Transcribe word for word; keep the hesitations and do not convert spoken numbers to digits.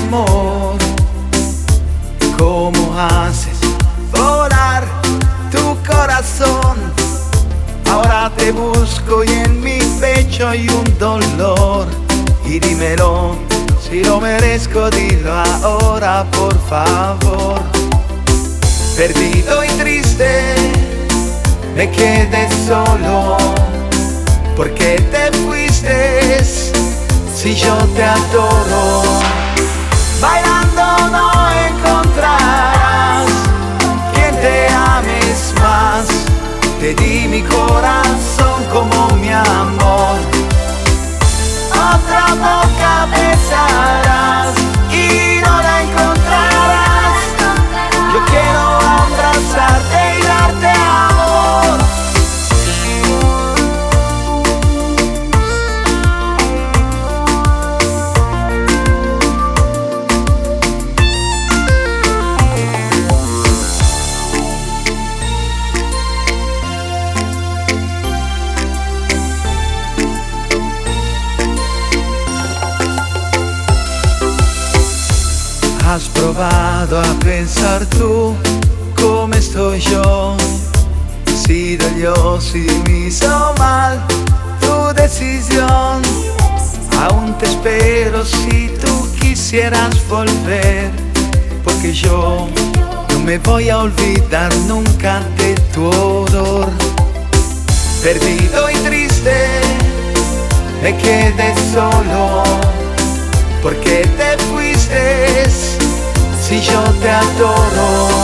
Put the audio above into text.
amor. ¿Cómo haces volar tu corazón? Ahora te busco y en mi pecho hay un dolor. Y dímelo, si lo merezco, dilo ahora por favor. Perdido y triste, me quedé solo. ¿Por qué te fuiste si yo te adoro? Bailando no encontrarás quien te ames más. Te di mi corazón como mi amor. Otra boca besarás y no la encontrarás. Yo quiero abrazarte y darte amor. ¿Has probado a pensar tú cómo estoy yo? He sido yo si me hizo mal tu decisión. Aún te espero si tú quisieras volver, porque yo no me voy a olvidar nunca de tu odor. Perdido y triste, me quedé solo. ¿Por qué te fuiste si yo te adoro?